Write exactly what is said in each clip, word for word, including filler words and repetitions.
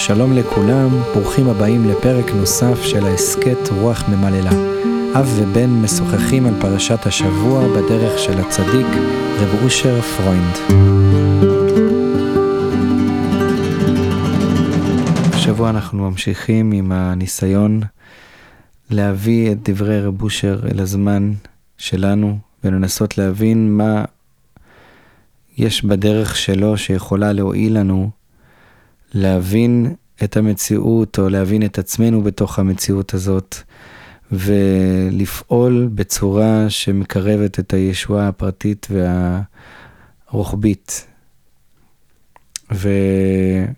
שלום לכולם, ברוכים הבאים לפרק נוסף של ההסכת רוח ממללה. אב ובן משוחחים על פרשת השבוע בדרך של הצדיק רב אושר פרוינד. השבוע אנחנו ממשיכים עם הניסיון להביא את דברי רב אושר אל הזמן שלנו ולנסות להבין מה יש בדרך שלו שיכולה להועיל לנו להבין את המציאות או להבין את עצמנו בתוך המציאות הזאת ולפעול בצורה שמקרבת את הישועה הפרטית והרוחבית. ובאמת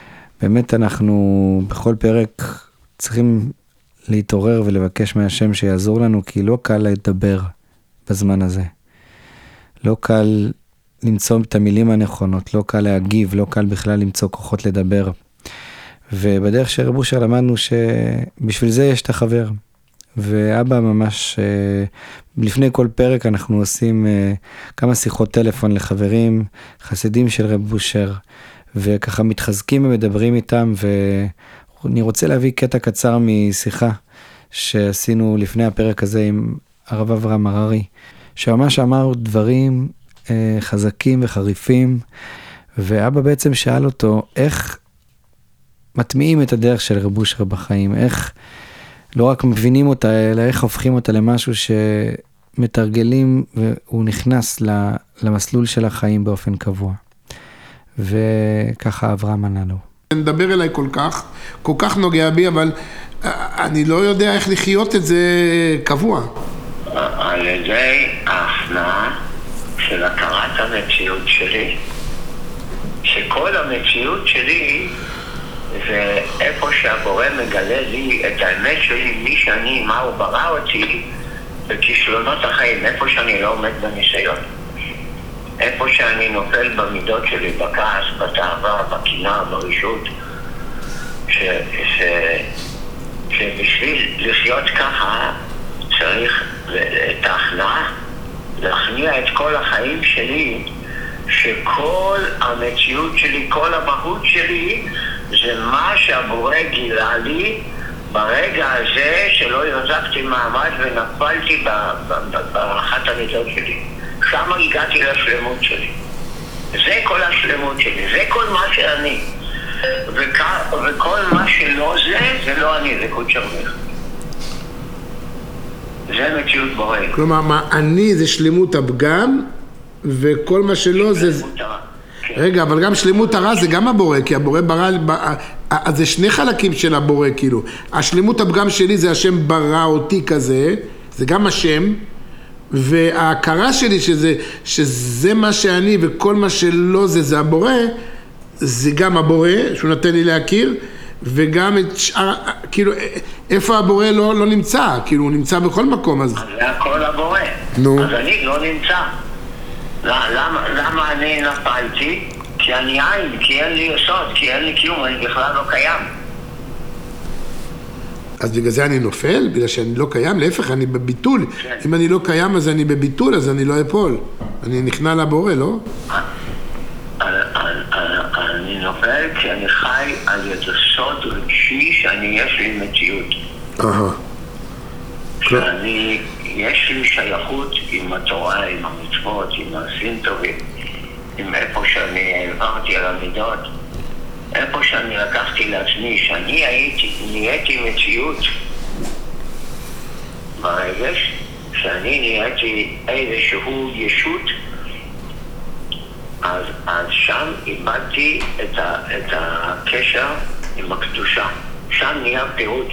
אנחנו בכל פרק צריכים להתעורר ולבקש מהשם שיעזור לנו, כי לא קל לדבר בזמן הזה. לא קל למצוא את המילים הנכונות, לא קל להגיב, לא קל בכלל למצוא כוחות לדבר. ובדרך של רב אושר למדנו שבשביל זה יש את החבר. ואבא ממש, לפני כל פרק אנחנו עושים כמה שיחות טלפון לחברים, חסידים של רב אושר, וככה מתחזקים ומדברים איתם, ואני רוצה להביא קטע קצר משיחה שעשינו לפני הפרק הזה עם הרב אברהם הררי, שממש אמר דברים חזקים וחריפים, ואבא בעצם שאל אותו איך מטמיעים את הדרך של רב אושר בחיים, איך לא רק מבינים אותה, אלא איך הופכים אותה למשהו שמתרגלים והוא נכנס למסלול של החיים באופן קבוע. וככה אברהם ענה לו. נדבר אליי כל כך, כל כך נוגע בי, אבל אני לא יודע איך לחיות את זה קבוע. על ידי ההפנאה של הכרת המציאות שלי, שכל המציאות שלי זה איפה שהבורא מגלה לי את האמת שלי, מי שאני, מה הוא ברא אותי, בכישלונות החיים, איפה שאני לא עומד בניסיון, איפה שאני נופל במידות שלי, בכעס, בתאווה, בקנאה, ברישות, ש, ש, שבשביל לחיות ככה צריך את ההכנעה, להכניע את כל החיים שלי, שכל המציאות שלי, כל המהות שלי, זה מה שהבורא גילה לי ברגע הזה שלא יוזקתי מעמד ונפלתי באחת המידות שלי. שם הגעתי לשלמות שלי. זה כל השלמות שלי, זה כל מה שאני. וכ- וכל מה שלא זה, זה לא אני, זה קודש המלך. זה מציאות בורא. כלומר, מה אני זה שלמות הפגם, וכל מה שלא זה... שלמות הרע. כן. רגע, אבל גם שלמות הרע זה גם הבורא, כי הבורא ברא... אז זה שני חלקים של הבורא, כאילו. השלמות הפגם שלי זה השם ברא אותי כזה, זה גם השם, וההכרה שלי שזה, שזה מה שאני וכל מה שלא זה, זה הבורא, זה גם הבורא, שהוא נתן לי להכיר, וגם את שאר, כאילו, איפה הבורא לא, לא נמצא, כאילו, הוא נמצא בכל מקום, אז... אז זה הכל הבורא. נו. אז אני לא נמצא. למה, למה אני נפלתי? כי אני עין, כי אין לי יסוד, כי אין לי קיום, אני בכלל לא קיים. אז בגלל זה אני נופל? בגלל שאני לא קיים? להפך, אני בביטול. כן. אם אני לא קיים, אז אני בביטול, אז אני לא אפול. אני נכנע לבורא, לא? אני נופל כי אני חי על יסוד רגשי שאני יש לי מציאות. אהה. שאני, יש לי שייכות עם התורה, עם המצוות, עם מעשים טובים, עם איפה שאני העברתי על המידות, איפה שאני לקחתי לעצמי, שאני הייתי, נהייתי מציאות ברגש, שאני נהייתי איזשהו ישות, אז, אז שם איבדתי את, ה, את הקשר עם הקדושה, שם נהיה פירוט.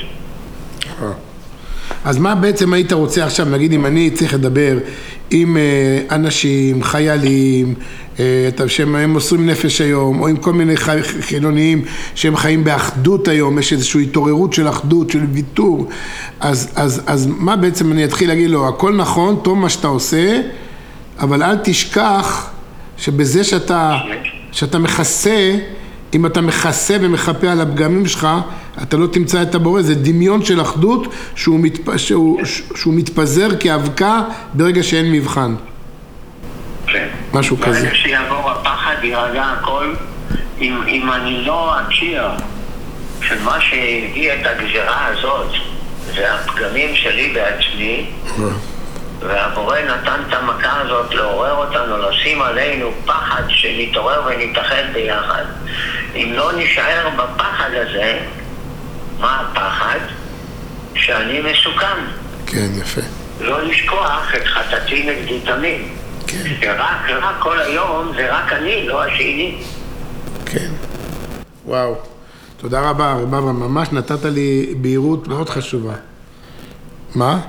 אז מה בעצם היית רוצה עכשיו, נגיד אם אני צריך לדבר עם אנשים, חיילים, שהם מוסרים נפש היום, או עם כל מיני חילוניים שהם חיים באחדות היום, יש איזושהי התעוררות של אחדות, של ויתור, אז, אז, אז מה בעצם אני אתחיל להגיד לו, הכל נכון, טוב מה שאתה עושה, אבל אל תשכח שבזה שאתה, שאתה מכסה, אם אתה מכסה ומחפה על הפגמים שלך, אתה לא תמצא את הבורא, זה דמיון של אחדות שהוא, מתפ... שהוא, שהוא מתפזר כאבקה ברגע שאין מבחן. כן. משהו כזה. ברגע שיעבור הפחד, ירגע הכל, אם, אם אני לא אכיר שמה שהביא את הגזירה הזאת זה הפגמים שלי בעצמי, והבורא נתן את המכה הזאת לעורר אותנו, לשים עלינו פחד שנתעורר ונתאחד ביחד. אם לא נשאר בפחד הזה, מה הפחד? שאני מסוכן. כן, יפה. לא לשכוח את חטאתי נגדי תמיד. כן. שרק, רק כל היום זה רק אני, לא השני. כן. וואו. תודה רבה, רב אברהם. ממש נתת לי בהירות מאוד חשובה. מה?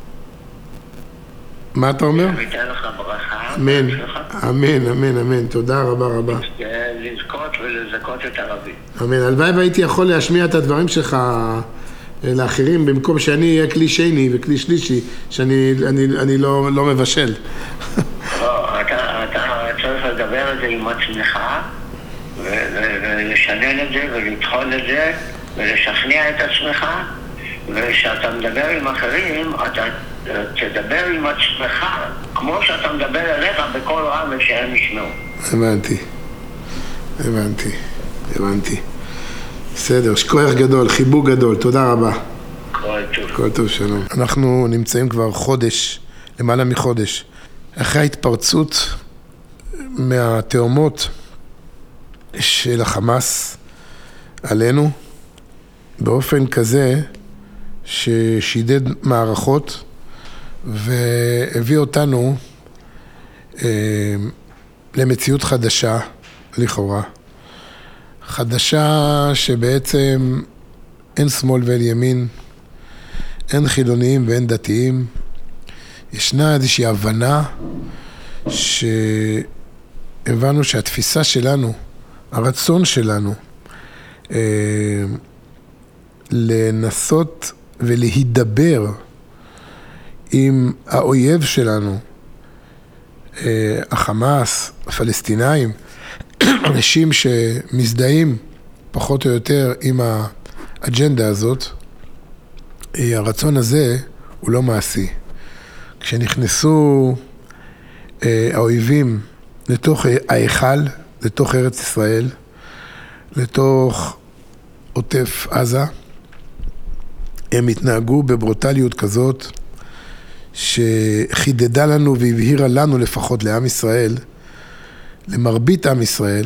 מה אתה אומר? אני אתן לך ברכה. אמן, אמן, אמן, אמן. תודה רבה רבה. לזכות ולזכות את הרבים. אמן. הלוואי והייתי יכול להשמיע את הדברים שלך לאחרים, במקום שאני אהיה כלי שני וכלי שלישי, שאני אני, אני לא, לא מבשל. לא, אתה, אתה צריך לדבר על זה עם עצמך, ולשנן את זה, ולטחון את זה, ולשכנע את עצמך, וכשאתה מדבר עם אחרים, אתה תדבר עם עצמך, כמו שאתה מדבר אליך בכל רם ושהם ישמעו. הבנתי, הבנתי, הבנתי. בסדר, שכוח גדול, חיבוק גדול, תודה רבה. כל טוב. כל טוב, שלום. אנחנו נמצאים כבר חודש, למעלה מחודש, אחרי ההתפרצות מהתאומות של החמאס עלינו, באופן כזה ששידד מערכות והביא אותנו אה, למציאות חדשה, לכאורה. חדשה שבעצם אין שמאל ואין ימין, אין חילוניים ואין דתיים. ישנה איזושהי הבנה שהבנו שהתפיסה שלנו, הרצון שלנו, אה, לנסות ולהידבר עם האויב שלנו, אה, החמאס, הפלסטינאים, אנשים שמזדהים פחות או יותר עם האג'נדה הזאת, אה, הרצון הזה הוא לא מעשי. כשנכנסו אה, האויבים לתוך ההיכל, לתוך ארץ ישראל, לתוך עוטף עזה, הם התנהגו בברוטליות כזאת שחידדה לנו והבהירה לנו, לפחות לעם ישראל, למרבית עם ישראל,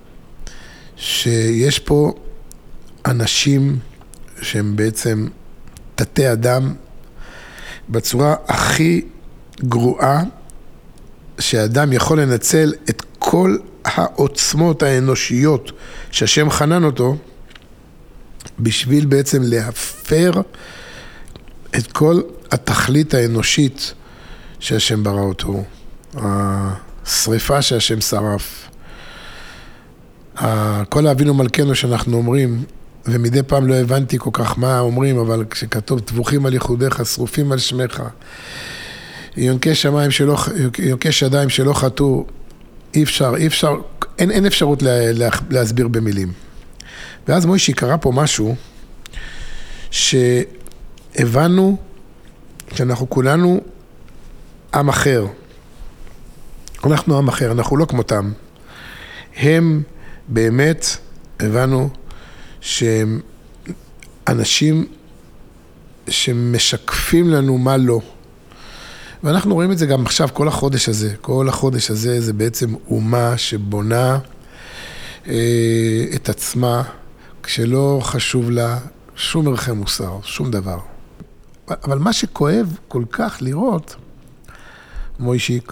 שיש פה אנשים שהם בעצם תתי אדם בצורה הכי גרועה שאדם יכול לנצל את כל העוצמות האנושיות שהשם חנן אותו בשביל בעצם להפר את כל התכלית האנושית שהשם ברא אותו, השריפה שהשם שרף. כל אבינו מלכנו שאנחנו אומרים, ומדי פעם לא הבנתי כל כך מה אומרים, אבל כשכתוב טבוחים על ייחודיך, שרופים על שמך, יונקי שמיים שלא, יונקי שדיים שלא חטאו, אי אפשר, אי אפשר, אין, אין אפשרות לה, לה, להסביר במילים. ואז מוישי קרא פה משהו שהבנו שאנחנו כולנו עם אחר. אנחנו עם אחר, אנחנו לא כמותם. הם באמת, הבנו שהם אנשים שמשקפים לנו מה לא. ואנחנו רואים את זה גם עכשיו, כל החודש הזה. כל החודש הזה זה בעצם אומה שבונה אה, את עצמה, כשלא חשוב לה שום ערכי מוסר, שום דבר. אבל מה שכואב כל כך לראות, מוישיק,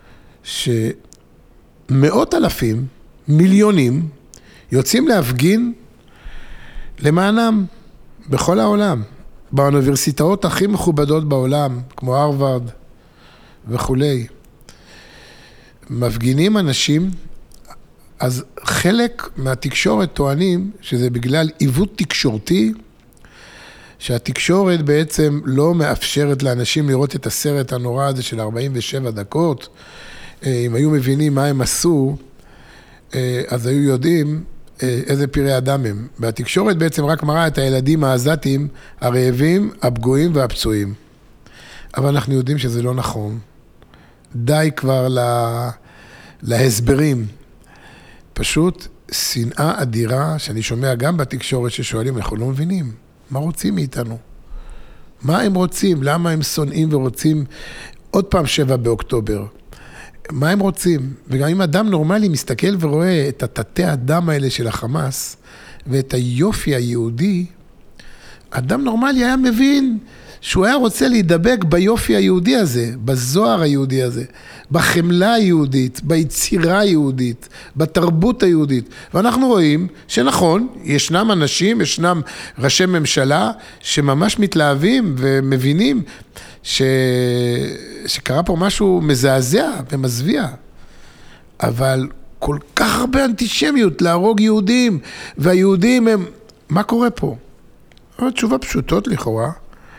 שמאות אלפים, מיליונים, יוצאים להפגין למענם בכל העולם, באוניברסיטאות הכי מכובדות בעולם, כמו הרווארד וכולי. מפגינים אנשים, אז חלק מהתקשורת טוענים שזה בגלל עיוות תקשורתי, שהתקשורת בעצם לא מאפשרת לאנשים לראות את הסרט הנורא הזה של ארבעים ושבע דקות. אם היו מבינים מה הם עשו, אז היו יודעים איזה פראי אדם הם. והתקשורת בעצם רק מראה את הילדים העזתים, הרעבים, הפגועים והפצועים. אבל אנחנו יודעים שזה לא נכון. די כבר לה... להסברים. פשוט שנאה אדירה, שאני שומע גם בתקשורת ששואלים, אנחנו לא מבינים, מה רוצים מאיתנו? מה הם רוצים? למה הם שונאים ורוצים עוד פעם שבע באוקטובר? מה הם רוצים? וגם אם אדם נורמלי מסתכל ורואה את התתי האדם האלה של החמאס, ואת היופי היהודי, אדם נורמלי היה מבין שהוא היה רוצה להידבק ביופי היהודי הזה, בזוהר היהודי הזה, בחמלה היהודית, ביצירה היהודית, בתרבות היהודית. ואנחנו רואים שנכון, ישנם אנשים, ישנם ראשי ממשלה שממש מתלהבים ומבינים ש... שקרה פה משהו מזעזע ומזוויע. אבל כל כך הרבה אנטישמיות להרוג יהודים, והיהודים הם... מה קורה פה? תשובה פשוטות לכאורה.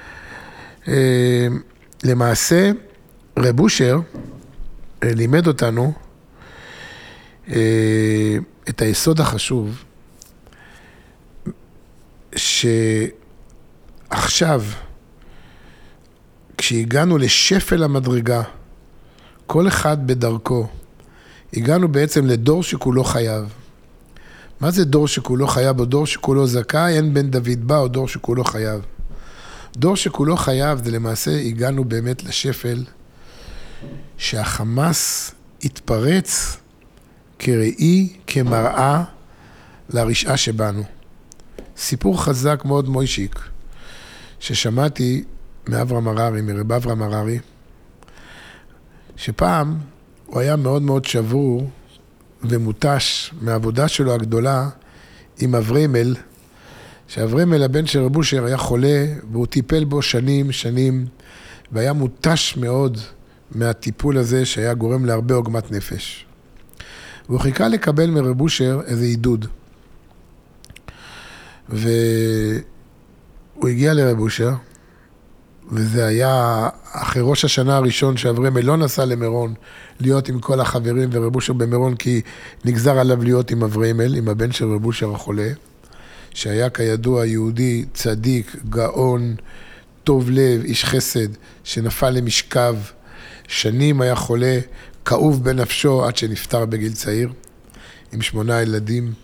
למעשה, רב אושר לימד אותנו את היסוד החשוב, שעכשיו, כשהגענו לשפל המדרגה, כל אחד בדרכו, הגענו בעצם לדור שכולו חייב. מה זה דור שכולו חייב או דור שכולו זכאי? אין בן דוד בא או דור שכולו חייב. דור שכולו חייב זה למעשה הגענו באמת לשפל שהחמאס התפרץ כראי, כמראה לרשעה שבנו. סיפור חזק מאוד מוישיק ששמעתי מאברהם הררי, מרב אברהם הררי, שפעם הוא היה מאוד מאוד שבור ומוטש מהעבודה שלו הגדולה עם אברמל, שאברמל הבן של רב אושר היה חולה והוא טיפל בו שנים שנים והיה מוטש מאוד מהטיפול הזה שהיה גורם להרבה עוגמת נפש. והוא חיכה לקבל מרב אושר איזה עידוד. והוא הגיע לרב אושר, וזה היה אחרי ראש השנה הראשון שאברמל לא נסע למירון להיות עם כל החברים ורב אושר במירון, כי נגזר עליו להיות עם אברמל, עם הבן של רב אושר החולה, שהיה כידוע יהודי צדיק, גאון, טוב לב, איש חסד, שנפל למשכב, שנים היה חולה, כאוב בנפשו עד שנפטר בגיל צעיר, עם שמונה ילדים.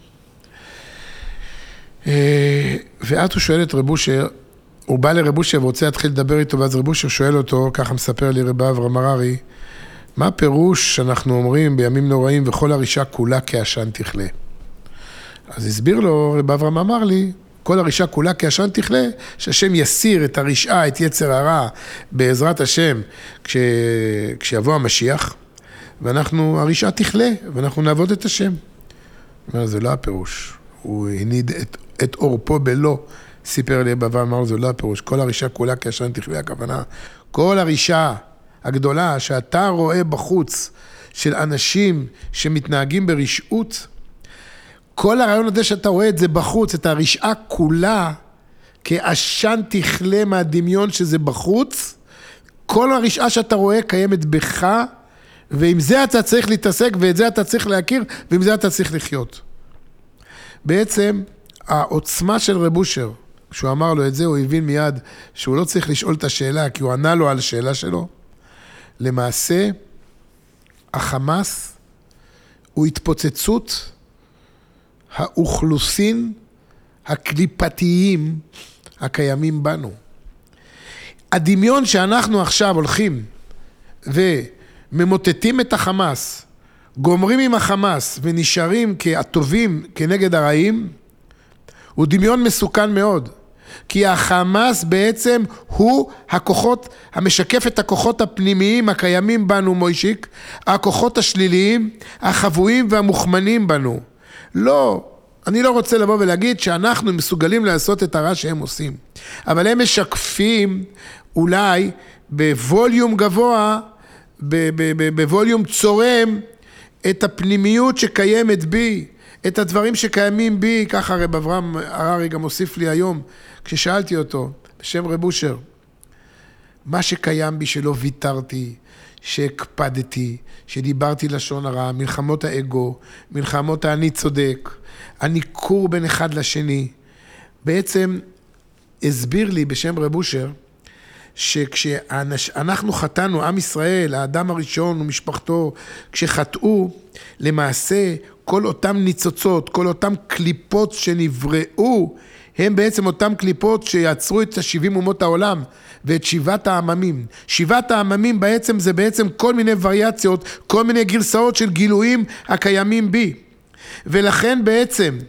ואז הוא שואל את רב אושר, הוא בא לרב אושר ורוצה להתחיל לדבר איתו, ואז רב אושר שואל אותו, ככה מספר לי רב אברהם הררי, מה הפירוש שאנחנו אומרים בימים נוראים וכל הרישה כולה כעשן תכלה? אז הסביר לו, רב אברהם אמר לי, כל הרישה כולה כעשן תכלה, שהשם יסיר את הרשעה, את יצר הרע, בעזרת השם, כש... כשיבוא המשיח, ואנחנו, הרשעה תכלה, ואנחנו נעבוד את השם. אומר, זה לא הפירוש. הוא הניד את, את אורפו בלא, סיפר לי בבא, אמר, זה לא הפירוש. כל הרישה כולה כעשן תכלה, הכוונה. כל הרישה הגדולה שאתה רואה בחוץ, של אנשים שמתנהגים ברשעות, כל הרעיון הזה שאתה רואה את זה בחוץ, את הרשעה כולה, כעשן תכלה מהדמיון שזה בחוץ, כל הרשעה שאתה רואה קיימת בך, ועם זה אתה צריך להתעסק, ואת זה אתה צריך להכיר, ועם זה אתה צריך לחיות. בעצם, העוצמה של רב אושר, כשהוא אמר לו את זה, הוא הבין מיד שהוא לא צריך לשאול את השאלה, כי הוא ענה לו על השאלה שלו. למעשה, החמאס הוא התפוצצות האוכלוסין הקליפתיים הקיימים בנו. הדמיון שאנחנו עכשיו הולכים וממוטטים את החמאס, גומרים עם החמאס ונשארים כהטובים כנגד הרעים, הוא דמיון מסוכן מאוד. כי החמאס בעצם הוא הכוחות, המשקף את הכוחות הפנימיים הקיימים בנו, מוישיק, הכוחות השליליים, החבויים והמוחמנים בנו. לא, אני לא רוצה לבוא ולהגיד שאנחנו מסוגלים לעשות את הרע שהם עושים. אבל הם משקפים אולי בווליום גבוה, בווליום צורם, את הפנימיות שקיימת בי, את הדברים שקיימים בי, ככה רב אברהם הררי גם הוסיף לי היום, כששאלתי אותו, בשם רב אושר, מה שקיים בי שלא ויתרתי, שהקפדתי, שדיברתי לשון הרע, מלחמות האגו, מלחמות האני צודק, הניכור בין אחד לשני, בעצם הסביר לי בשם רב אושר, שכשאנחנו חטאנו, עם ישראל, האדם הראשון ומשפחתו, כשחטאו, למעשה כל אותם ניצוצות, כל אותם קליפות שנבראו, הם בעצם אותם קליפות שיצרו את שבעים אומות העולם ואת שבעת העממים. שבעת העממים בעצם זה בעצם כל מיני וריאציות, כל מיני גרסאות של גילויים הקיימים בי. ולכן בעצם,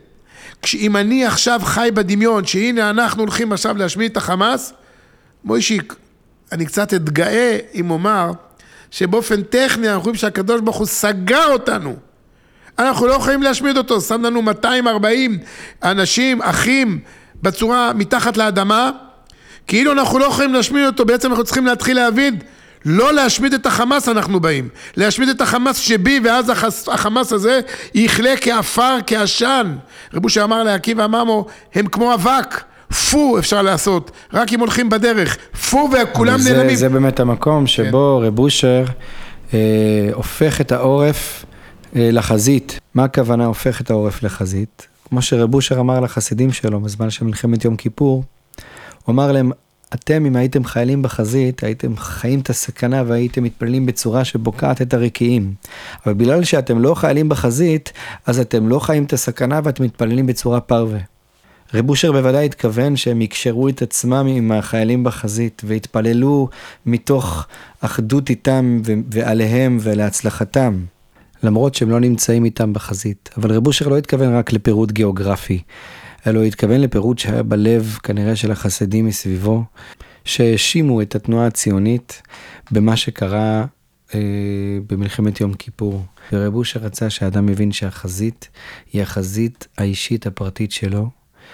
אם אני עכשיו חי בדמיון, שהנה אנחנו הולכים עכשיו להשמיד את החמאס, מוישיק, אני קצת אתגאה אם אומר, שבאופן טכני אנחנו רואים שהקדוש ברוך הוא סגר אותנו. אנחנו לא יכולים להשמיד אותו, שם לנו מאתיים וארבעים אנשים, אחים, בצורה מתחת לאדמה, כאילו אנחנו לא יכולים להשמיד אותו, בעצם אנחנו צריכים להתחיל להבין, לא להשמיד את החמאס אנחנו באים, להשמיד את החמאס שבי, ואז החמאס הזה יחלה כאפר, כעשן. רבו שאמר לעקיבא עממו, הם כמו אבק, פו אפשר לעשות, רק אם הולכים בדרך, פו וכולם זה, נעלמים. זה באמת המקום שבו כן. רב אושר אה, הופך את העורף אה, לחזית. מה הכוונה הופך את העורף לחזית? כמו שרב אושר אמר לחסידים שלו בזמן של מלחמת יום כיפור, הוא אמר להם, אתם אם הייתם חיילים בחזית, הייתם חיים את הסכנה והייתם מתפללים בצורה שבוקעת את הרקיעים. אבל בגלל שאתם לא חיילים בחזית, אז אתם לא חיים את הסכנה ואתם מתפללים בצורה פרווה. רב אושר בוודאי התכוון שהם יקשרו את עצמם עם החיילים בחזית, והתפללו מתוך אחדות איתם ועליהם ולהצלחתם, למרות שהם לא נמצאים איתם בחזית. אבל רב אושר לא התכוון רק לפירוט גיאוגרפי, אלא הוא התכוון לפירוט שהיה בלב כנראה של החסידים מסביבו, שהאשימו את התנועה הציונית במה שקרה אה, במלחמת יום כיפור. ורב אושר רצה שהאדם מבין שהחזית היא החזית האישית הפרטית שלו,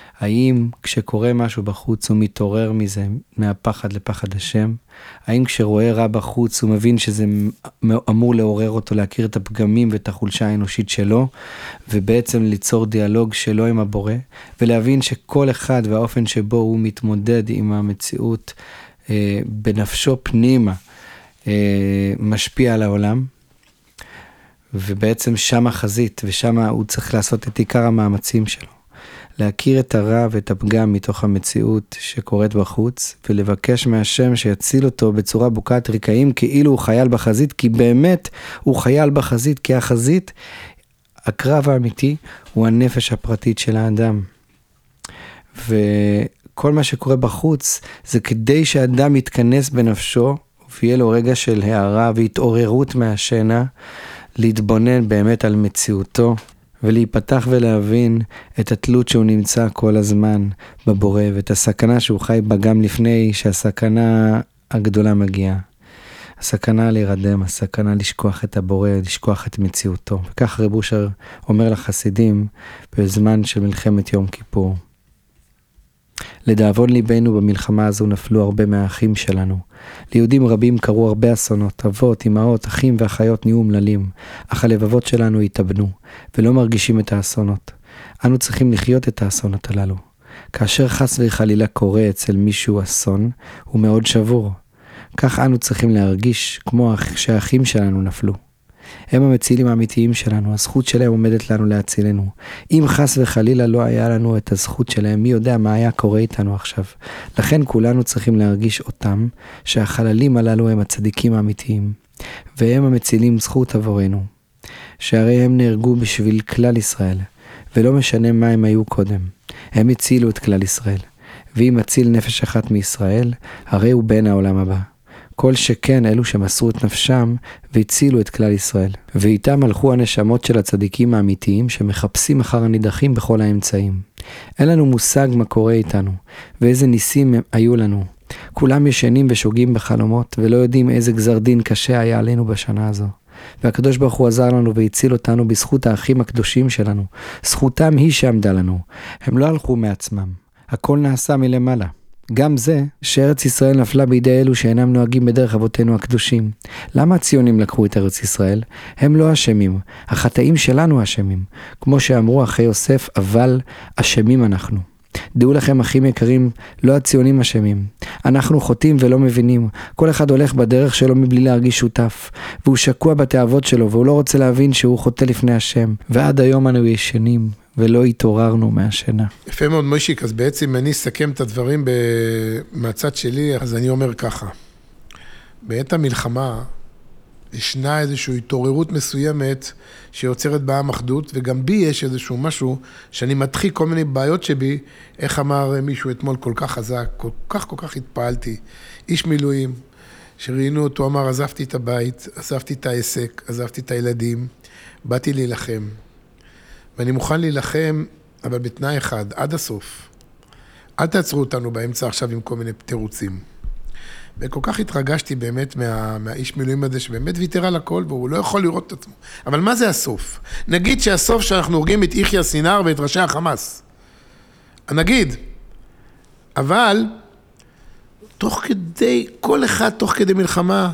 האם כשקורה משהו בחוץ הוא מתעורר מזה, מהפחד לפחד השם? האם כשרואה רע בחוץ הוא מבין שזה אמור לעורר אותו להכיר את הפגמים ואת החולשה האנושית שלו, ובעצם ליצור דיאלוג שלו עם הבורא, ולהבין שכל אחד והאופן שבו הוא מתמודד עם המציאות אה, בנפשו פנימה, אה, משפיע על העולם, ובעצם שם החזית, ושם הוא צריך לעשות את עיקר המאמצים שלו. להכיר את הרע ואת הפגם מתוך המציאות שקורית בחוץ, ולבקש מהשם שיציל אותו בצורה בוקעת רקעים, כאילו הוא חייל בחזית, כי באמת הוא חייל בחזית, כי החזית, הקרב האמיתי, הוא הנפש הפרטית של האדם. וכל מה שקורה בחוץ, זה כדי שהאדם יתכנס בנפשו, ויהיה לו רגע של הערה והתעוררות מהשינה, להתבונן באמת על מציאותו, ולהיפתח ולהבין את התלות שהוא נמצא כל הזמן בבורא, ואת הסכנה שהוא חי בה גם לפני שהסכנה הגדולה מגיעה. הסכנה להירדם, הסכנה לשכוח את הבורא, לשכוח את מציאותו. וכך רב אושר אומר לחסידים בזמן של מלחמת יום כיפור. לדאבון ליבנו במלחמה הזו נפלו הרבה מהאחים שלנו. ליהודים רבים קרו הרבה אסונות, אבות, אמהות, אחים ואחיות נהיו אומללים, אך הלבבות שלנו התאבנו, ולא מרגישים את האסונות. אנו צריכים לחיות את האסונות הללו. כאשר חס וחלילה קורה אצל מישהו אסון, הוא מאוד שבור. כך אנו צריכים להרגיש כמו שהאחים שלנו נפלו. הם המצילים האמיתיים שלנו, הזכות שלהם עומדת לנו להצילנו. אם חס וחלילה לא היה לנו את הזכות שלהם, מי יודע מה היה קורה איתנו עכשיו. לכן כולנו צריכים להרגיש אותם, שהחללים הללו הם הצדיקים האמיתיים, והם המצילים זכות עבורנו. שהרי הם נהרגו בשביל כלל ישראל, ולא משנה מה הם היו קודם. הם הצילו את כלל ישראל, ואם מציל נפש אחת מישראל, הרי הוא בן העולם הבא. כל שכן אלו שמסרו את נפשם והצילו את כלל ישראל. ואיתם הלכו הנשמות של הצדיקים האמיתיים שמחפשים אחר הנידחים בכל האמצעים. אין לנו מושג מה קורה איתנו ואיזה ניסים היו לנו. כולם ישנים ושוגים בחלומות ולא יודעים איזה גזר דין קשה היה עלינו בשנה הזו. והקדוש ברוך הוא עזר לנו והציל אותנו בזכות האחים הקדושים שלנו. זכותם היא שעמדה לנו. הם לא הלכו מעצמם. הכל נעשה מלמעלה. גם זה שארץ ישראל נפלה בידי אלו שאינם נוהגים בדרך אבותינו הקדושים. למה הציונים לקחו את ארץ ישראל? הם לא אשמים, החטאים שלנו אשמים. כמו שאמרו אחי יוסף, אבל אשמים אנחנו. דעו לכם אחים יקרים, לא הציונים אשמים. אנחנו חוטאים ולא מבינים. כל אחד הולך בדרך שלו מבלי להרגיש שותף. והוא שקוע בתאוות שלו והוא לא רוצה להבין שהוא חוטא לפני השם. ועד היום אנו ישנים ולא התעוררנו מהשינה. יפה מאוד מוישיק, אז בעצם אני אסכם את הדברים מהצד שלי, אז אני אומר ככה, בעת המלחמה ישנה איזושהי התעוררות מסוימת שיוצרת בעם אחדות, וגם בי יש איזשהו משהו שאני מתחיל כל מיני בעיות שבי, איך אמר מישהו אתמול כל כך חזק, כל כך כל כך התפעלתי, איש מילואים, שראינו אותו אמר, עזבתי את הבית, עזבתי את העסק, עזבתי את הילדים, באתי להילחם. ואני מוכן להילחם, אבל בתנאי אחד, עד הסוף. אל תעצרו אותנו באמצע עכשיו עם כל מיני תירוצים. וכל כך התרגשתי באמת מה, מהאיש מילואים הזה, שבאמת ויתר על הכל, והוא לא יכול לראות את עצמו. אבל מה זה הסוף? נגיד שהסוף שאנחנו הורגים את יחיא סינר ואת ראשי החמאס. נגיד. אבל, תוך כדי, כל אחד תוך כדי מלחמה,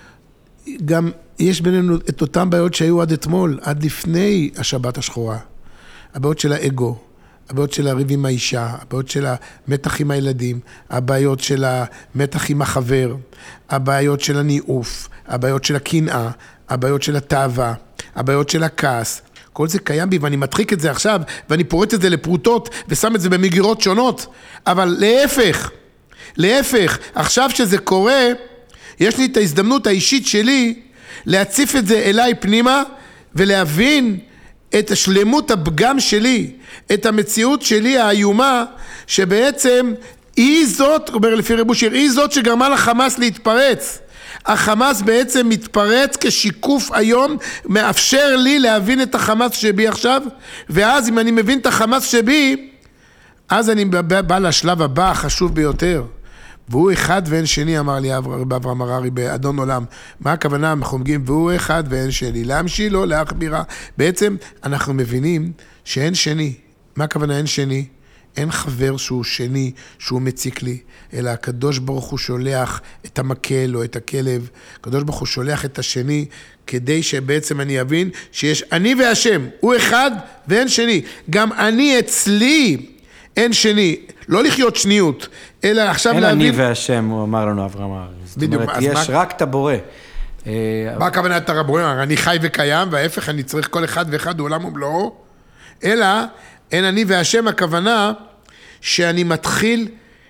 גם יש בינינו את אותם בעיות שהיו עד אתמול, עד לפני השבת השחורה. הבעיות של האגו, הבעיות של הריב עם האישה, הבעיות של המתח עם הילדים, הבעיות של המתח עם החבר, הבעיות של הניאוף, הבעיות של הקנאה, הבעיות של התאווה, הבעיות של הכעס. כל זה קיים בי ואני מתחיק את זה עכשיו, ואני פורט את זה לפרוטות ושם את זה במגירות שונות. אבל להפך, להפך, עכשיו שזה קורה, יש לי את ההזדמנות האישית שלי להציף את זה אליי פנימה ולהבין את השלמות הפגם שלי, את המציאות שלי האיומה, שבעצם היא זאת, אומר לפי רב אושר, היא זאת שגרמה לחמאס להתפרץ. החמאס בעצם מתפרץ כשיקוף היום, מאפשר לי להבין את החמאס שבי עכשיו, ואז אם אני מבין את החמאס שבי, אז אני בא, בא לשלב הבא החשוב ביותר. והוא אחד ואין שני, אמר לי אברהם הררי באדון עולם. מה הכוונה? אנחנו מגיעים, והוא אחד ואין שני. להמשיל או להכבירה. בעצם אנחנו מבינים שאין שני. מה הכוונה אין שני? אין חבר שהוא שני, שהוא מציק לי, אלא הקדוש ברוך הוא שולח את המקל או את הכלב. הקדוש ברוך הוא שולח את השני, כדי שבעצם אני אבין שיש אני והשם. הוא אחד ואין שני. גם אני אצלי אין שני. לא לחיות שניות, אלא עכשיו להבין... אין אני והשם, הוא אמר לנו אברהם הררי. זאת אומרת, יש רק את הבורא. מה הכוונה את הבורא? אני חי וקיים, וההפך אני צריך כל אחד ואחד עולם ומלואו. אלא, אין אני והשם, הכוונה שאני מתחיל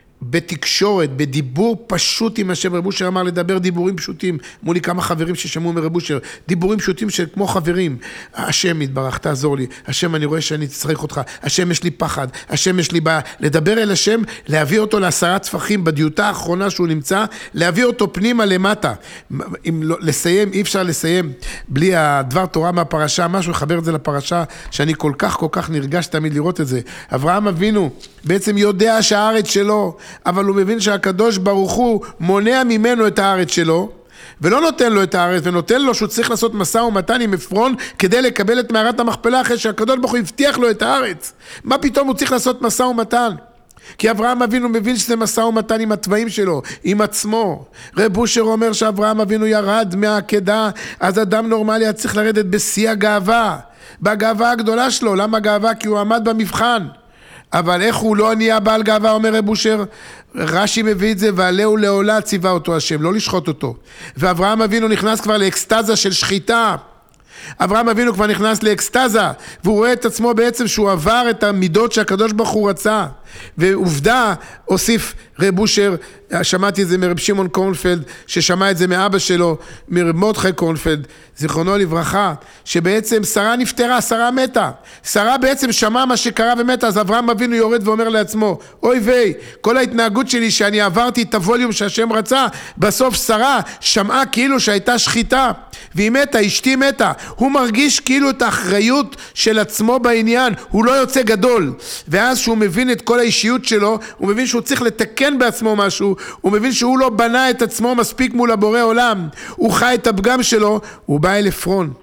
בתקשורת, בדיבור פשוט עם השם. רב אושר אמר לדבר דיבורים פשוטים. אמרו לי כמה חברים ששמעו מרב אושר, דיבורים פשוטים של כמו חברים. השם יתברך, תעזור לי. השם, אני רואה שאני צריך אותך. השם, יש לי פחד. השם, יש לי בעיה. לדבר אל השם, להביא אותו לעשרה טפחים בדיוטה האחרונה שהוא נמצא, להביא אותו פנימה למטה. אם לא, לסיים, אי אפשר לסיים בלי הדבר תורה מהפרשה, משהו, לחבר את זה לפרשה, שאני כל כך, כל כך נרגש תמיד לראות את זה. אברהם אבינו בעצם יודע שהארץ שלו, אבל הוא מבין שהקדוש ברוך הוא מונע ממנו את הארץ שלו, ולא נותן לו את הארץ, ונותן לו שהוא צריך לעשות מסע ומתן עם עפרון, כדי לקבל את מערת המכפלה, אחרי שהקדוש ברוך הוא הבטיח לו את הארץ. מה פתאום הוא צריך לעשות מסע ומתן? כי אברהם אבינו מבין שזה מסע ומתן עם הטבעים שלו, עם עצמו. רב אושר אומר שאברהם אבינו ירד מהעקדה, אז אדם נורמלי היה צריך לרדת בשיא הגאווה, בגאווה הגדולה שלו. למה גאווה? כי הוא עמד במבחן. אבל איך הוא לא נהיה בעל גאווה, אומר רב אושר? רש"י מביא את זה, ועלהו לעולה ציווה אותו השם, לא לשחוט אותו. ואברהם אבינו נכנס כבר לאקסטזה של שחיטה. אברהם אבינו כבר נכנס לאקסטזה, והוא רואה את עצמו בעצם שהוא עבר את המידות שהקדוש ברוך הוא רצה. ועובדה, הוסיף רב אושר, שמעתי את זה מרב שמעון קורנפלד, ששמע את זה מאבא שלו, מרב מרדכי קורנפלד, זיכרונו לברכה, שבעצם שרה נפטרה, שרה מתה. שרה בעצם שמעה מה שקרה ומתה, אז אברהם אבינו יורד ואומר לעצמו, אוי ויי, כל ההתנהגות שלי שאני עברתי את הווליום שהשם רצה, בסוף שרה שמעה כאילו שהייתה שחיטה, והיא מתה, אשתי מתה. הוא מרגיש כאילו את האחריות של עצמו בעניין, הוא לא יוצא גדול. ואז שהוא מבין את כל האישיות שלו, הוא מבין שהוא צריך לתקן בעצמו משהו, הוא מבין שהוא לא בנה את עצמו מספיק מול הבורא עולם, הוא חי את הפגם שלו, הוא בא אל עפרון,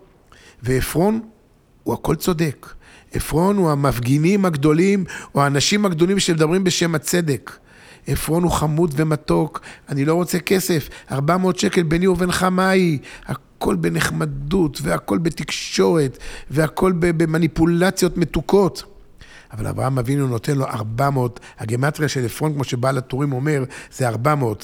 ועפרון הוא הכל צודק. עפרון הוא המפגינים הגדולים, או האנשים הגדולים שמדברים בשם הצדק. עפרון הוא חמוד ומתוק, אני לא רוצה כסף, ארבע מאות שקל ביני ובינך מהי, הכל בנחמדות, והכל בתקשורת, והכל במניפולציות מתוקות. אבל אברהם אבינו נותן לו ארבע מאות, הגמטריה של עפרון, כמו שבעל הטורים אומר, זה ארבע מאות.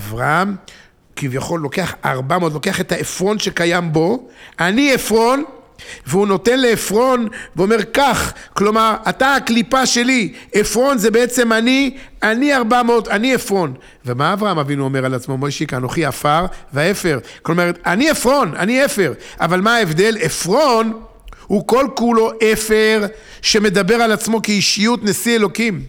אברהם כביכול לוקח ארבע מאות, לוקח את העפרון שקיים בו, אני עפרון, והוא נותן לאפרון ואומר כך, כלומר אתה הקליפה שלי, אפרון זה בעצם אני, אני ארבע מאות, אני אפרון. ומה אברהם אבינו אומר על עצמו? מוישיק, אנוכי עפר והאפר, כלומר אני אפרון, אני אפר, אבל מה ההבדל? אפרון הוא כל כולו אפר שמדבר על עצמו כאישיות נשיא אלוקים,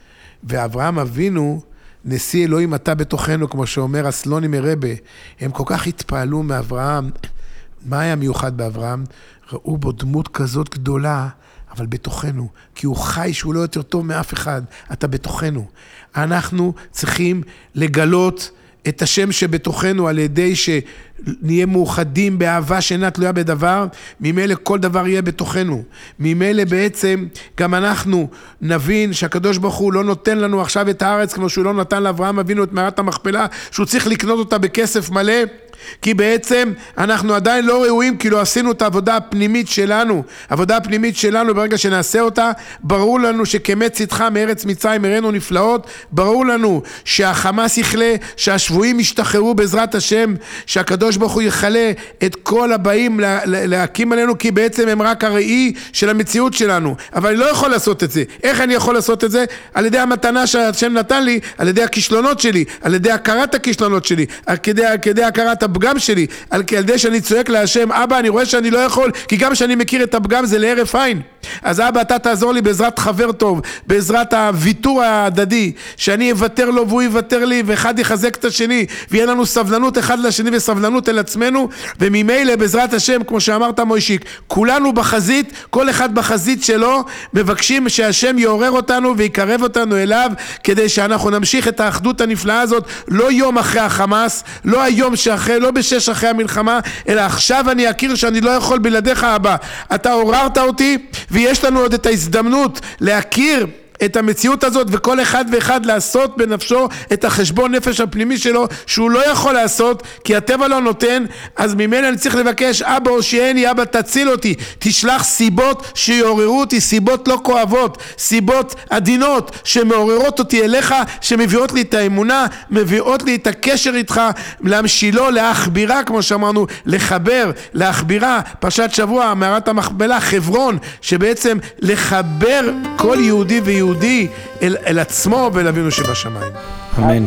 ואברהם אבינו נשיא אלוהים אתה בתוכנו, כמו שאומר הסלוני מרבה. הם כל כך התפעלו מאברהם. מה היה מיוחד באברהם? ראו בו דמות כזאת גדולה, אבל בתוכנו, כי הוא חי שהוא לא יותר טוב מאף אחד. אתה בתוכנו. אנחנו צריכים לגלות את השם שבתוכנו על ידי שנהיה מאוחדים באהבה שאינה תלויה בדבר, ממילא כל דבר יהיה בתוכנו. ממילא בעצם גם אנחנו נבין שהקדוש ברוך הוא לא נותן לנו עכשיו את הארץ כמו שהוא לא נתן לאברהם אבינו את מערת המכפלה, שהוא צריך לקנות אותה בכסף מלא, כי בעצם אנחנו עדיין לא ראויים, כי לא עשינו את העבודה הפנימית שלנו. העבודה הפנימית שלנו, ברגע שנעשה אותה, ברור לנו שכמת צדך מארץ מצרים הראינו נפלאות, ברור לנו שהחמאס יחלה, שהשבויים ישתחררו בעזרת השם, שהקדוש ברוך הוא יחלה את כל הבאים לה, להקים עלינו, כי בעצם הם רק הראי של המציאות שלנו. אבל אני לא יכול לעשות את זה. איך אני יכול לעשות את זה? על ידי המתנה שהשם נתן לי, על ידי הכישלונות שלי, על ידי הכרת הכישלונות שלי, על ידי, על ידי הכרת הפגם שלי, על ידי שאני צועק להשם, אבא אני רואה שאני לא יכול, כי גם שאני מכיר את הפגם זה להרף עין. אז אבא אתה תעזור לי בעזרת חבר טוב, בעזרת הוויתור ההדדי, שאני אוותר לו והוא יוותר לי, ואחד יחזק את השני, ויהיה לנו סבלנות אחד לשני וסבלנות אל עצמנו, וממילא בעזרת השם, כמו שאמרת מוישיק, כולנו בחזית, כל אחד בחזית שלו, מבקשים שהשם יעורר אותנו ויקרב אותנו אליו, כדי שאנחנו נמשיך את האחדות הנפלאה הזאת, לא יום אחרי החמאס, לא היום שאחרי, לא בשש אחרי המלחמה, אלא עכשיו אני אכיר שאני לא יכול בלעדיך אבא. אתה עוררת אותי, ויש לנו עוד את ההזדמנות להכיר את המציאות הזאת, וכל אחד ואחד לעשות בנפשו את החשבון נפש הפנימי שלו, שהוא לא יכול לעשות, כי הטבע לא נותן. אז ממנו אני צריך לבקש, אבא הושיעני, אבא תציל אותי, תשלח סיבות שיעוררו אותי, סיבות לא כואבות, סיבות עדינות, שמעוררות אותי אליך, שמביאות לי את האמונה, מביאות לי את הקשר איתך, להמשילו, להחבירה, כמו שאמרנו, לחבר, להחבירה, פרשת שבוע, מערת המכפלה, חברון, שבעצם לחבר כל יהודי ויהודי, יהודי אל, אל עצמו ואל אבינו שבשמיים. אמן.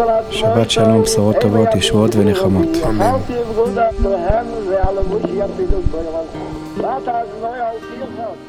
שבת שלום, בשורות טובות, ישועות ונחמות. אמן.